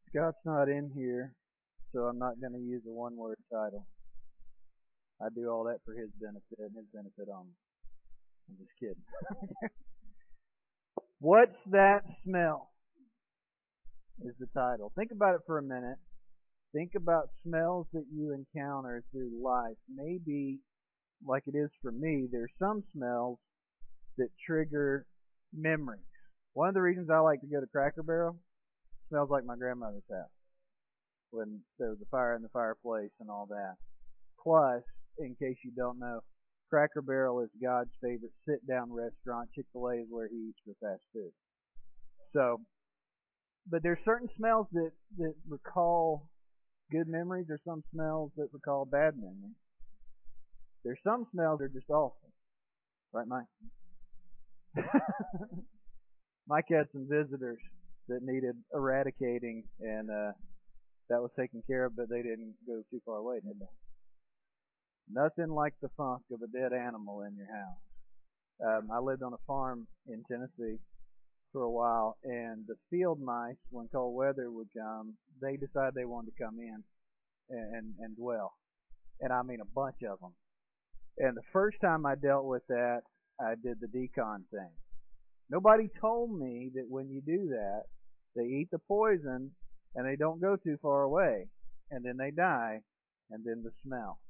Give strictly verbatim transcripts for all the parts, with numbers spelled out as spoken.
Scott's not in here, so I'm not going to use a one word title. I do all that for his benefit and his benefit only. I'm just kidding. What's that smell? Is the title. Think about it for a minute. Think about smells that you encounter through life. Maybe, like it is for me, there's some smells that trigger memories. One of the reasons I like to go to Cracker Barrel, smells like my grandmother's house when there was a fire in the fireplace and all that. Plus, in case you don't know, Cracker Barrel is God's favorite sit-down restaurant. Chick-fil-A is where he eats for fast food. So, but there's certain smells that, that recall good memories. There's some smells that recall bad memories. There's some smells that are just awful. Right, Mike? Mike had some visitors that needed eradicating, and uh, that was taken care of, but they didn't go too far away, did they? Nothing like the funk of a dead animal in your house. Um, I lived on a farm in Tennessee for a while, and the field mice, when cold weather would come, they decided they wanted to come in and, and, and dwell. And I mean a bunch of them. And the first time I dealt with that, I did the decon thing. Nobody told me that when you do that, they eat the poison and they don't go too far away. And then they die, and then the smell.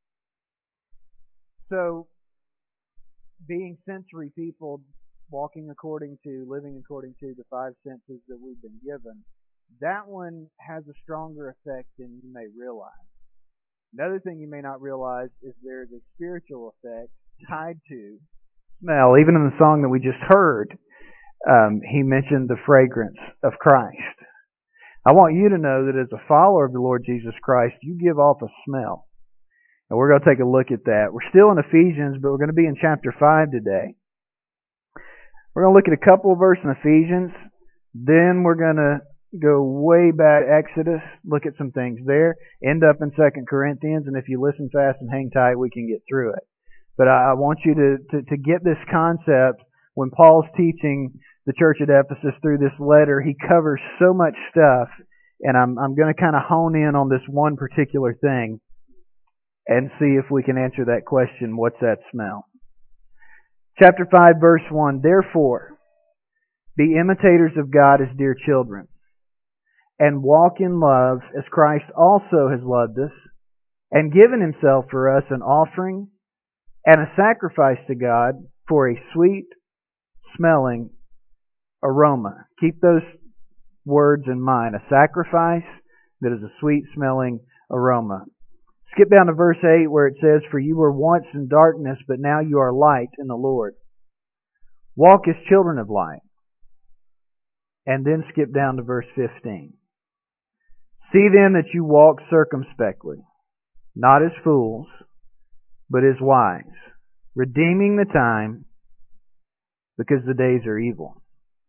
So, being sensory people, walking according to, living according to the five senses that we've been given, that one has a stronger effect than you may realize. Another thing you may not realize is there's a spiritual effect tied to smell. Even in the song that we just heard, um, he mentioned the fragrance of Christ. I want you to know that as a follower of the Lord Jesus Christ, you give off a smell. And we're going to take a look at that. We're still in Ephesians, but we're going to be in chapter five today. We're going to look at a couple of verses in Ephesians. Then we're going to go way back to Exodus, look at some things there, end up in Second Corinthians, and if you listen fast and hang tight, we can get through it. But I want you to, to, to get this concept. When Paul's teaching the church at Ephesus through this letter, he covers so much stuff, and I'm, I'm going to kind of hone in on this one particular thing and see if we can answer that question, what's that smell? Chapter five, verse one, therefore, be imitators of God as dear children, and walk in love as Christ also has loved us, and given himself for us an offering and a sacrifice to God for a sweet smelling aroma. Keep those words in mind. A sacrifice that is a sweet smelling aroma. Skip down to verse eight where it says, for you were once in darkness, but now you are light in the Lord. Walk as children of light. And then skip down to verse fifteen. See then that you walk circumspectly, not as fools, but as wise, redeeming the time, because the days are evil.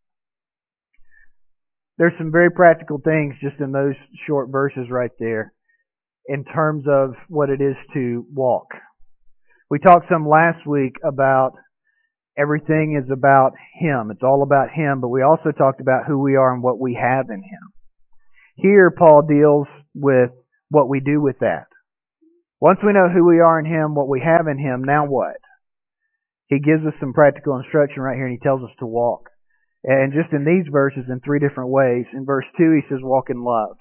There's some very practical things just in those short verses right there in terms of what it is to walk. We talked some last week about everything is about Him. It's all about Him, but we also talked about who we are and what we have in Him. Here, Paul deals with what we do with that. Once we know who we are in Him, what we have in Him, now what? He gives us some practical instruction right here, and he tells us to walk. And just in these verses, in three different ways. In verse two, he says, walk in love.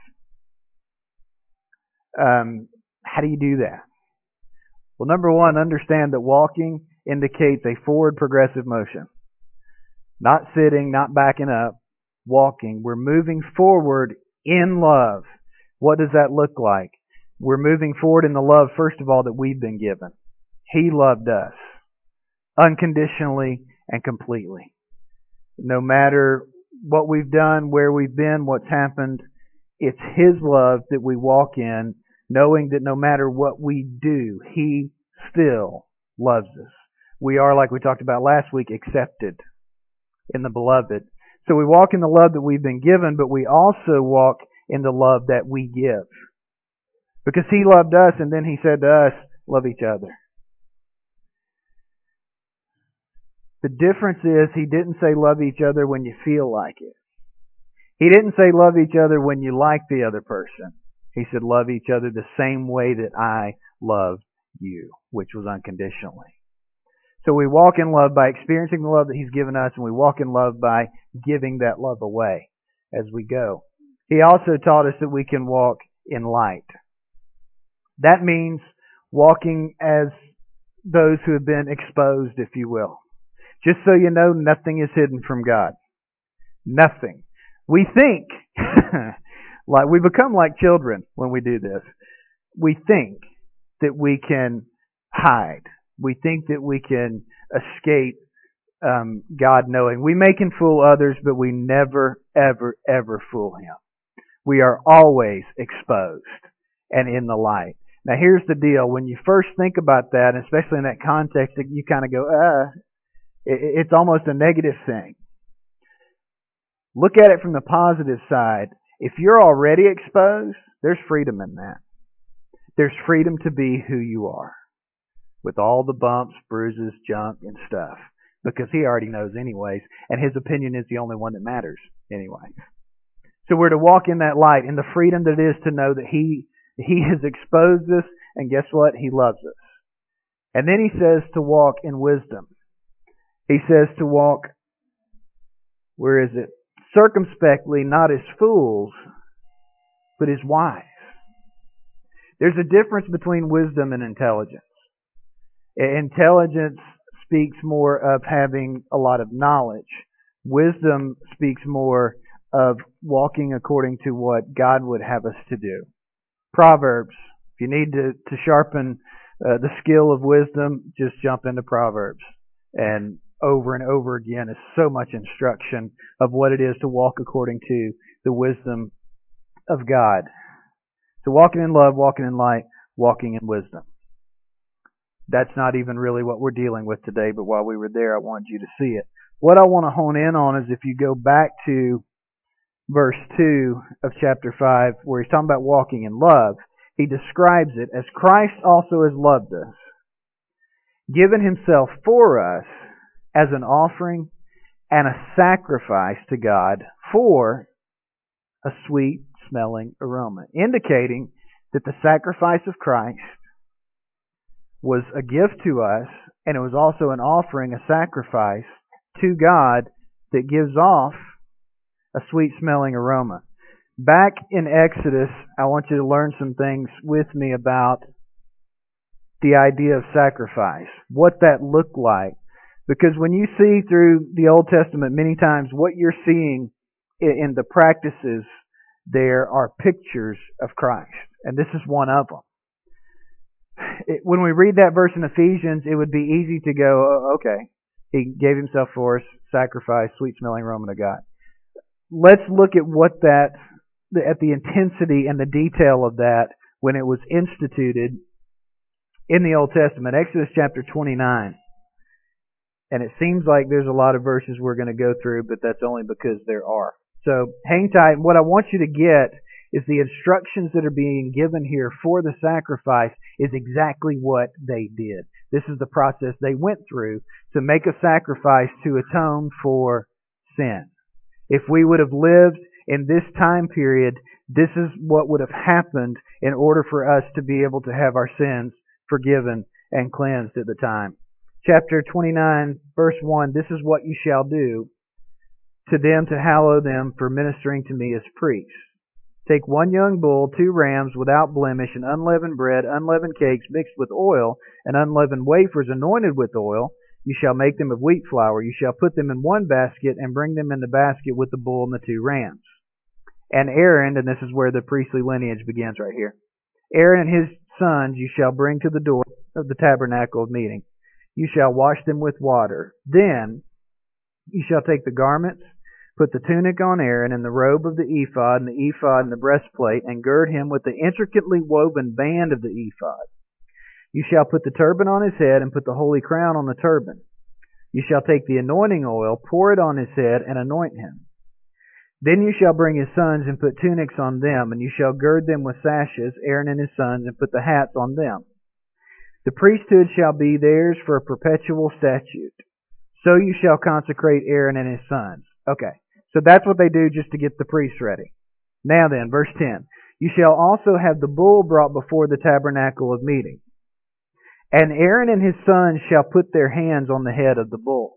Um, how do you do that? Well, number one, understand that walking indicates a forward progressive motion. Not sitting, not backing up, walking. We're moving forward in love. What does that look like? We're moving forward in the love, first of all, that we've been given. He loved us unconditionally and completely. No matter what we've done, where we've been, what's happened, it's His love that we walk in, knowing that no matter what we do, He still loves us. We are, like we talked about last week, accepted in the beloved. So we walk in the love that we've been given, but we also walk in the love that we give. Because He loved us, and then He said to us, love each other. The difference is He didn't say love each other when you feel like it. He didn't say love each other when you like the other person. He said love each other the same way that I love you, which was unconditionally. So we walk in love by experiencing the love that He's given us, and we walk in love by giving that love away as we go. He also taught us that we can walk in light. That means walking as those who have been exposed, if you will. Just so you know, nothing is hidden from God. Nothing. We think, like we become like children when we do this. We think that we can hide. We think that we can escape um, God knowing. We may can fool others, but we never, ever, ever fool Him. We are always exposed and in the light. Now here's the deal. When you first think about that, especially in that context, you kind of go, uh, it's almost a negative thing. Look at it from the positive side. If you're already exposed, there's freedom in that. There's freedom to be who you are, with all the bumps, bruises, junk, and stuff, because He already knows anyways, and His opinion is the only one that matters anyway. So we're to walk in that light, in the freedom that it is to know that He He has exposed us, and guess what? He loves us. And then He says to walk in wisdom. He says to walk, where is it? Circumspectly, not as fools, but as wise. There's a difference between wisdom and intelligence. Intelligence speaks more of having a lot of knowledge. Wisdom speaks more of walking according to what God would have us to do. Proverbs. If you need to, to sharpen uh, the skill of wisdom, just jump into Proverbs. And over and over again is so much instruction of what it is to walk according to the wisdom of God. So walking in love, walking in light, walking in wisdom. That's not even really what we're dealing with today, but while we were there, I wanted you to see it. What I want to hone in on is if you go back to verse two of chapter five, where he's talking about walking in love, he describes it as Christ also has loved us, given Himself for us as an offering and a sacrifice to God for a sweet smelling aroma, indicating that the sacrifice of Christ was a gift to us, and it was also an offering, a sacrifice to God that gives off a sweet smelling aroma. Back in Exodus, I want you to learn some things with me about the idea of sacrifice, what that looked like. Because when you see through the Old Testament, many times what you're seeing in the practices there are pictures of Christ. And this is one of them. It, when we read that verse in Ephesians, it would be easy to go, oh, okay, He gave Himself for us, sacrifice, sweet smelling aroma to God. Let's look at what that, at the intensity and the detail of that when it was instituted in the Old Testament. Exodus chapter twenty-nine. And it seems like there's a lot of verses we're going to go through, but that's only because there are. So hang tight. What I want you to get is the instructions that are being given here for the sacrifice is exactly what they did. This is the process they went through to make a sacrifice to atone for sin. If we would have lived in this time period, this is what would have happened in order for us to be able to have our sins forgiven and cleansed at the time. Chapter twenty-nine, verse one, this is what you shall do to them to hallow them for ministering to me as priests. Take one young bull, two rams without blemish, and unleavened bread, unleavened cakes mixed with oil, and unleavened wafers anointed with oil. You shall make them of wheat flour. You shall put them in one basket and bring them in the basket with the bull and the two rams. And Aaron, and this is where the priestly lineage begins right here. Aaron and his sons you shall bring to the door of the tabernacle of meeting. You shall wash them with water. Then you shall take the garments, put the tunic on Aaron, and the robe of the ephod, and the ephod and the breastplate, and gird him with the intricately woven band of the ephod. You shall put the turban on his head, and put the holy crown on the turban. You shall take the anointing oil, pour it on his head, and anoint him. Then you shall bring his sons, and put tunics on them, and you shall gird them with sashes, Aaron and his sons, and put the hats on them. The priesthood shall be theirs for a perpetual statute. So you shall consecrate Aaron and his sons. Okay, So that's what they do just to get the priest ready. Now then, verse ten. You shall also have the bull brought before the tabernacle of meeting. And Aaron and his sons shall put their hands on the head of the bull.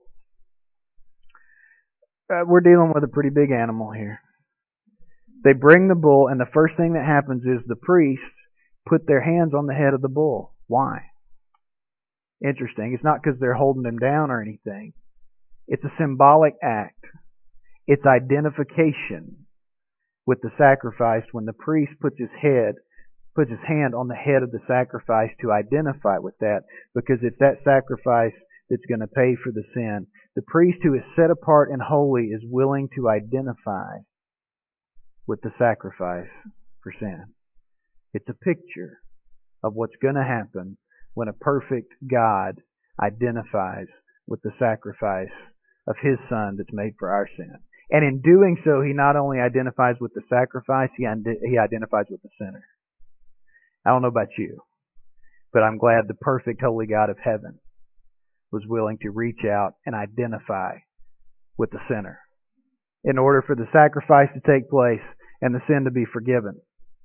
Uh, we're dealing with a pretty big animal here. They bring the bull, and the first thing that happens is the priests put their hands on the head of the bull. Why? Interesting. It's not because they're holding him down or anything. It's a symbolic act. It's identification with the sacrifice when the priest puts his head, puts his hand on the head of the sacrifice to identify with that, because it's that sacrifice that's going to pay for the sin. The priest who is set apart and holy is willing to identify with the sacrifice for sin. It's a picture of what's going to happen when a perfect God identifies with the sacrifice of His Son that's made for our sin. And in doing so, He not only identifies with the sacrifice, He, he identifies with the sinner. I don't know about you, but I'm glad the perfect holy God of heaven was willing to reach out and identify with the sinner in order for the sacrifice to take place and the sin to be forgiven.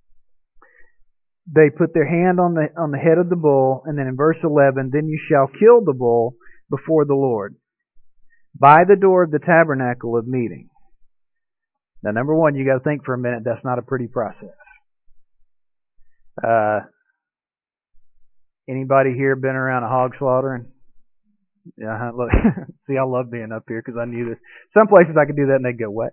They put their hand on the on the head of the bull, and then in verse eleven, then you shall kill the bull before the Lord by the door of the tabernacle of meeting. Now, number one, you got to think for a minute. That's not a pretty process. Uh, anybody here been around a hog slaughtering? Yeah, look, see, I love being up here because I knew this. Some places I could do that and they'd go, what?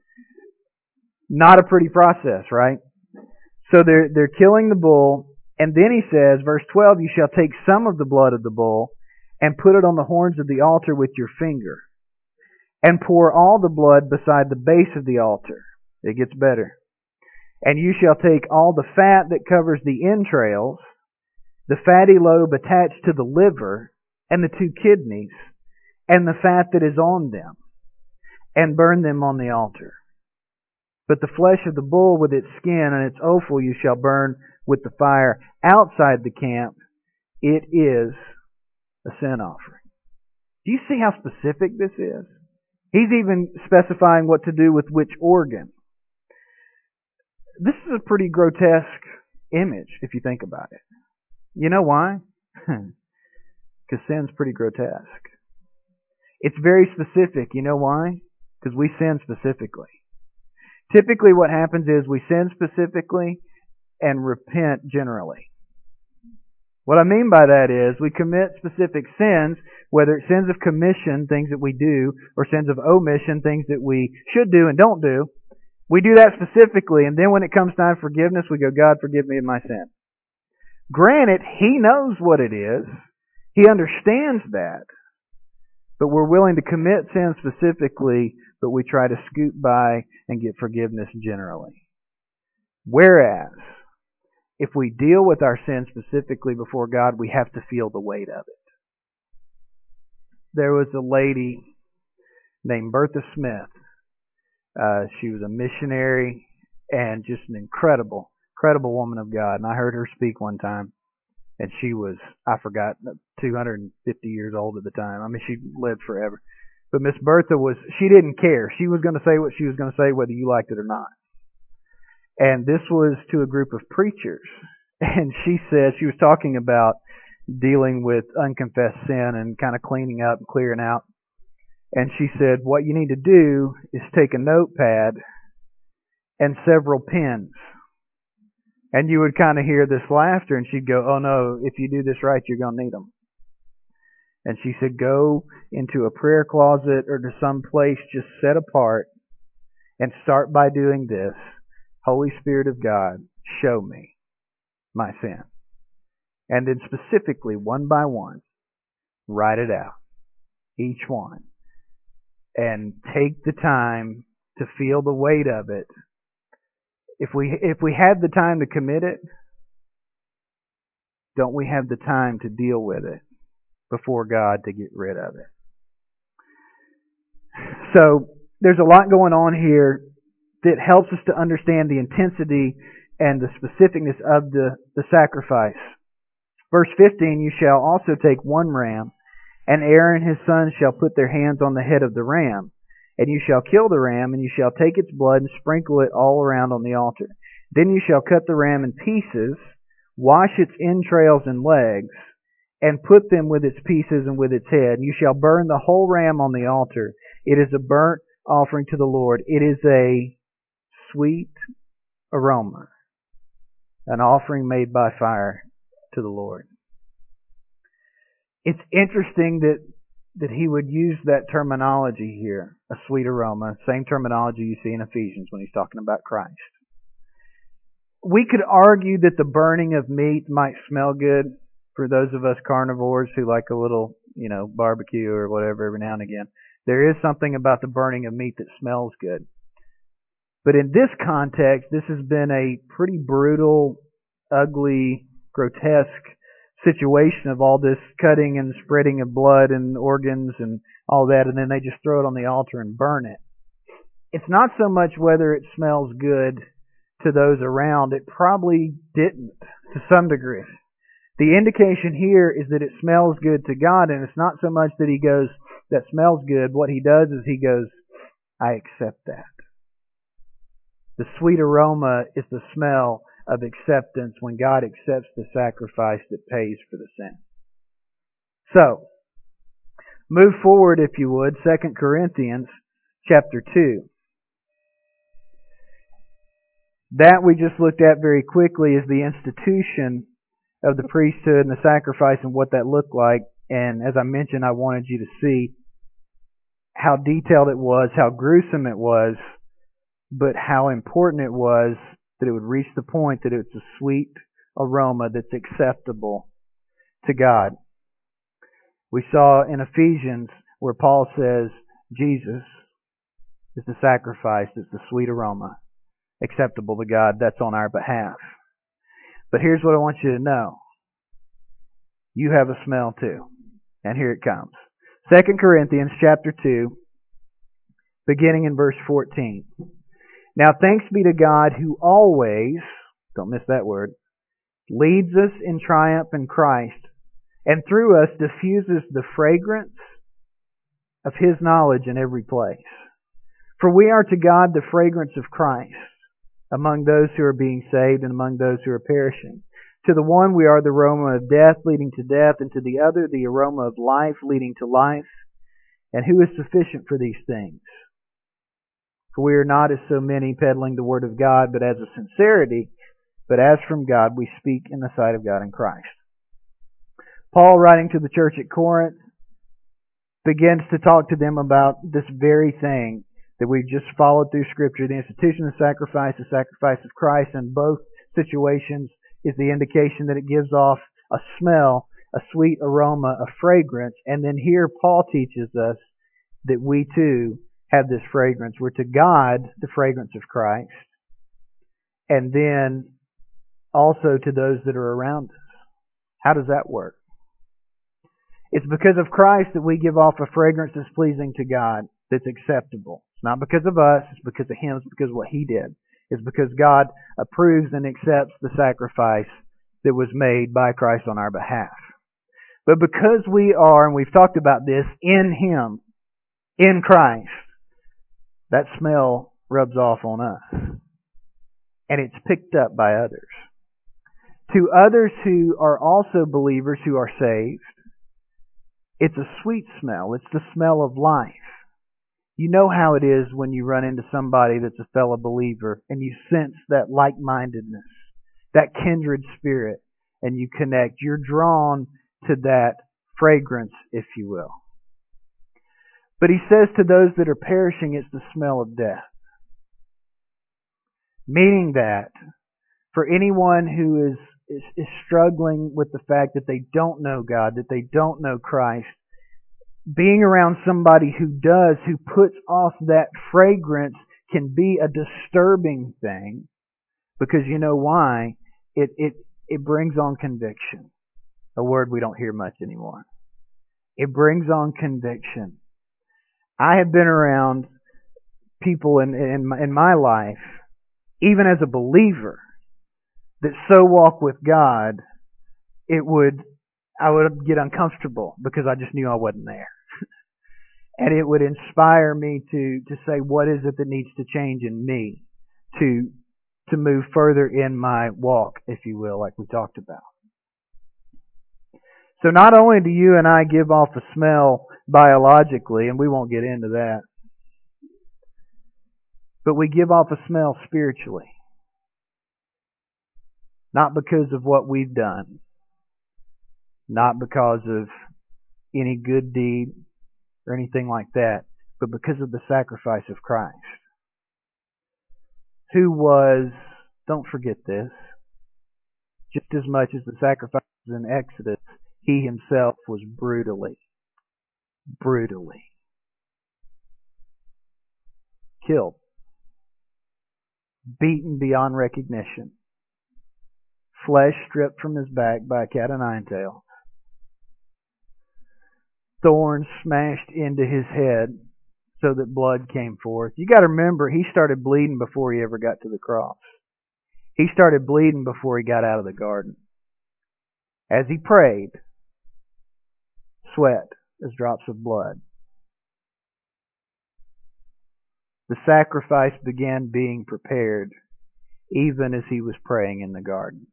Not a pretty process, right? So they're they're killing the bull, and then he says, verse twelve, you shall take some of the blood of the bull and put it on the horns of the altar with your finger, and pour all the blood beside the base of the altar. It gets better. And you shall take all the fat that covers the entrails, the fatty lobe attached to the liver, and the two kidneys, and the fat that is on them, and burn them on the altar. But the flesh of the bull with its skin and its offal you shall burn with the fire outside the camp. It is a sin offering. Do you see how specific this is? He's even specifying what to do with which organ. This is a pretty grotesque image if you think about it. You know why? Because sin's pretty grotesque. It's very specific. You know why? Because we sin specifically. Typically what happens is we sin specifically and repent generally. What I mean by that is we commit specific sins, whether it's sins of commission, things that we do, or sins of omission, things that we should do and don't do. We do that specifically, and then when it comes time for forgiveness, we go, God, forgive me of my sin. Granted, He knows what it is. He understands that. But we're willing to commit sin specifically, but we try to scoot by and get forgiveness generally. Whereas, if we deal with our sin specifically before God, we have to feel the weight of it. There was a lady named Bertha Smith. Uh, she was a missionary and just an incredible, incredible woman of God. And I heard her speak one time. And she was, I forgot, two hundred fifty years old at the time. I mean, she lived forever. But Miss Bertha was, she didn't care. She was going to say what she was going to say whether you liked it or not. And this was to a group of preachers. And she said, she was talking about dealing with unconfessed sin and kind of cleaning up and clearing out. And she said, what you need to do is take a notepad and several pens. And you would kind of hear this laughter, and she'd go, oh no, if you do this right, you're going to need them. And she said, go into a prayer closet or to some place just set apart and start by doing this. Holy Spirit of God, show me my sin. And then specifically, one by one, write it out. Each one. And take the time to feel the weight of it. If we if we had the time to commit it, don't we have the time to deal with it before God to get rid of it? So there's a lot going on here that helps us to understand the intensity and the specificness of the, the sacrifice. Verse fifteen, you shall also take one ram, and Aaron and his sons shall put their hands on the head of the ram, And you shall kill the ram, and you shall take its blood and sprinkle it all around on the altar. Then you shall cut the ram in pieces, wash its entrails and legs, and put them with its pieces and with its head. And you shall burn the whole ram on the altar. It is a burnt offering to the Lord. It is a sweet aroma, an offering made by fire to the Lord. It's interesting that that he would use that terminology here, a sweet aroma, same terminology you see in Ephesians when he's talking about Christ. We could argue that the burning of meat might smell good for those of us carnivores who like a little, you know, barbecue or whatever every now and again. There is something about the burning of meat that smells good. But in this context, this has been a pretty brutal, ugly, grotesque situation of all this cutting and spreading of blood and organs and all that, and then they just throw it on the altar and burn it. It's not so much whether it smells good to those around. It probably didn't, to some degree. The indication here is that it smells good to God, and it's not so much that he goes, that smells good. What he does is he goes, I accept that. The sweet aroma is the smell of acceptance when God accepts the sacrifice that pays for the sin. So, move forward if you would, Second Corinthians chapter two. That we just looked at very quickly is the institution of the priesthood and the sacrifice and what that looked like. And as I mentioned, I wanted you to see how detailed it was, how gruesome it was, but how important it was that it would reach the point that it's a sweet aroma that's acceptable to God. We saw in Ephesians where Paul says Jesus is the sacrifice, it's the sweet aroma acceptable to God. That's on our behalf. But here's what I want you to know. You have a smell too. And here it comes. Second Corinthians chapter two, beginning in verse fourteen. Now thanks be to God who always, don't miss that word, leads us in triumph in Christ, and through us diffuses the fragrance of His knowledge in every place. For we are to God the fragrance of Christ among those who are being saved and among those who are perishing. To the one we are the aroma of death leading to death, and to the other the aroma of life leading to life. And who is sufficient for these things? For we are not as so many peddling the word of God, but as a sincerity, but as from God we speak in the sight of God in Christ. Paul, writing to the church at Corinth, begins to talk to them about this very thing that we've just followed through Scripture, the institution of sacrifice, the sacrifice of Christ. In both situations is the indication that it gives off a smell, a sweet aroma, a fragrance. And then here Paul teaches us that we too have this fragrance. We're to God the fragrance of Christ, and then also to those that are around us. How does that work? It's because of Christ that we give off a fragrance that's pleasing to God, that's acceptable. It's not because of us, it's because of Him, it's because of what He did. It's because God approves and accepts the sacrifice that was made by Christ on our behalf. But because we are, and we've talked about this, in Him, in Christ, that smell rubs off on us. And it's picked up by others. To others who are also believers who are saved, it's a sweet smell. It's the smell of life. You know how it is when you run into somebody that's a fellow believer and you sense that like-mindedness, that kindred spirit, and you connect. You're drawn to that fragrance, if you will. But he says to those that are perishing, it's the smell of death. Meaning that for anyone who is, is, is struggling with the fact that they don't know God, that they don't know Christ, being around somebody who does, who puts off that fragrance, can be a disturbing thing. Because you know why? It, it, it brings on conviction. A word we don't hear much anymore. It brings on conviction. I have been around people in, in, my, in my life, even as a believer, that so walk with God, it would, I would get uncomfortable because I just knew I wasn't there. And it would inspire me to, to say, what is it that needs to change in me to, to move further in my walk, if you will, like we talked about. So not only do you and I give off a smell biologically, and we won't get into that, but we give off a smell spiritually. Not because of what we've done, not because of any good deed or anything like that, but because of the sacrifice of Christ, who was, don't forget this, just as much as the sacrifices in Exodus, he himself was brutally, brutally killed, beaten beyond recognition, flesh stripped from his back by a cat o' nine tails, thorns smashed into his head so that blood came forth. You got to remember, he started bleeding before he ever got to the cross. He started bleeding before he got out of the garden. As he prayed, sweat as drops of blood. The sacrifice began being prepared even as he was praying in the garden.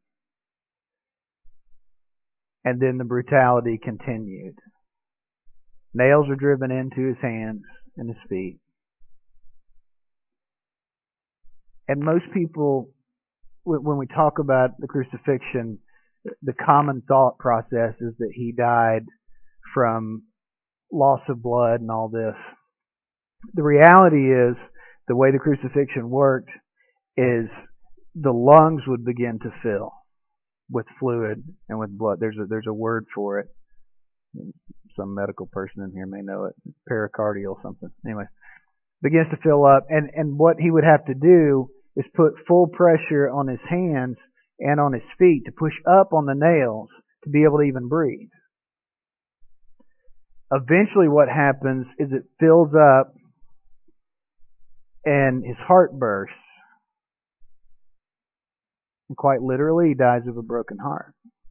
And then the brutality continued. Nails are driven into his hands and his feet. And most people, when we talk about the crucifixion, the common thought process is that he died from loss of blood and all this. The reality is, the way the crucifixion worked is the lungs would begin to fill with fluid and with blood. There's a, there's a word for it. Some medical person in here may know it. Pericardial something. Anyway, begins to fill up. And, and what he would have to do is put full pressure on his hands and on his feet to push up on the nails to be able to even breathe. Eventually what happens is it fills up and his heart bursts. And quite literally, he dies of a broken heart.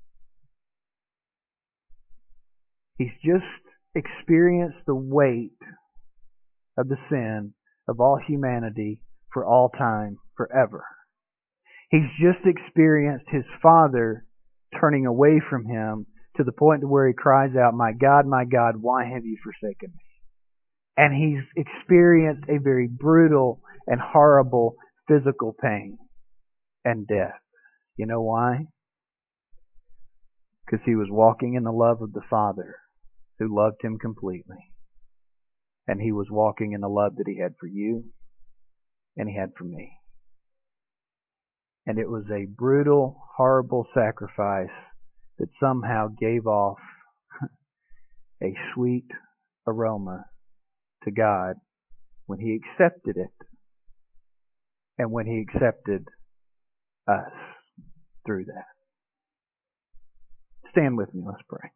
He's just experienced the weight of the sin of all humanity for all time, forever. He's just experienced his Father turning away from him to the point to where he cries out, "My God, my God, why have you forsaken me?" And he's experienced a very brutal and horrible physical pain and death. You know why? Because he was walking in the love of the Father who loved him completely. And he was walking in the love that he had for you and he had for me. And it was a brutal, horrible sacrifice that somehow gave off a sweet aroma to God when he accepted it and when he accepted us through that. Stand with me, let's pray.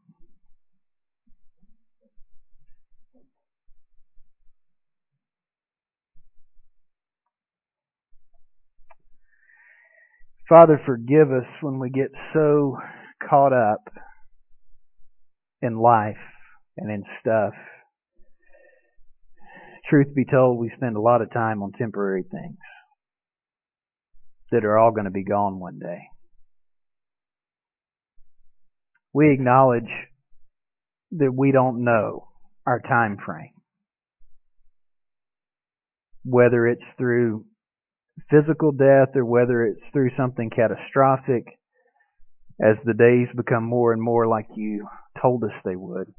Father, forgive us when we get so caught up in life and in stuff. Truth be told, we spend a lot of time on temporary things that are all going to be gone one day. We acknowledge that we don't know our time frame. Whether it's through physical death or whether it's through something catastrophic, as the days become more and more like you told us they would.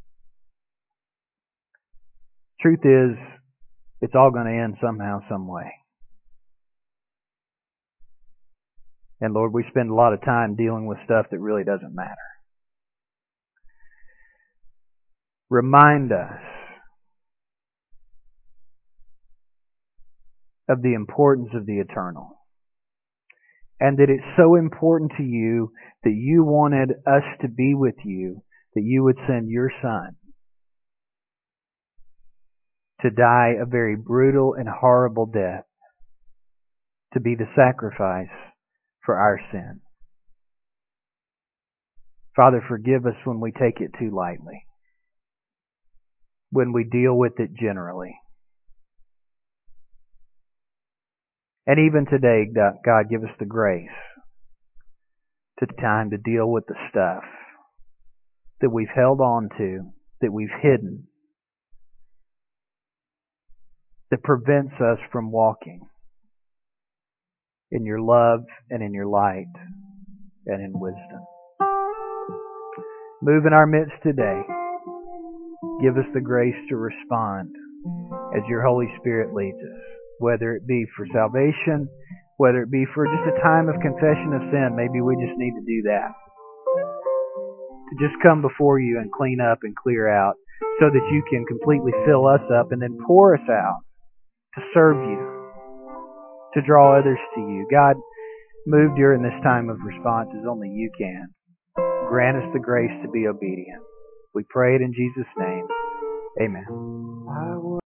Truth is, it's all going to end somehow, some way. And Lord, we spend a lot of time dealing with stuff that really doesn't matter. Remind us of the importance of the eternal. And that it's so important to you that you wanted us to be with you, that you would send your Son to die a very brutal and horrible death, to be the sacrifice for our sin. Father, forgive us when we take it too lightly. when we deal with it generally. And even today, God, give us the grace to time to deal with the stuff that we've held on to, that we've hidden, that prevents us from walking in your love and in your light and in wisdom. Move in our midst today. Give us the grace to respond as your Holy Spirit leads us, whether it be for salvation, whether it be for just a time of confession of sin. Maybe we just need to do that. To just come before you and clean up and clear out so that you can completely fill us up and then pour us out to serve you, to draw others to you. God, move during this time of response as only you can. Grant us the grace to be obedient. We pray it in Jesus' name. Amen. I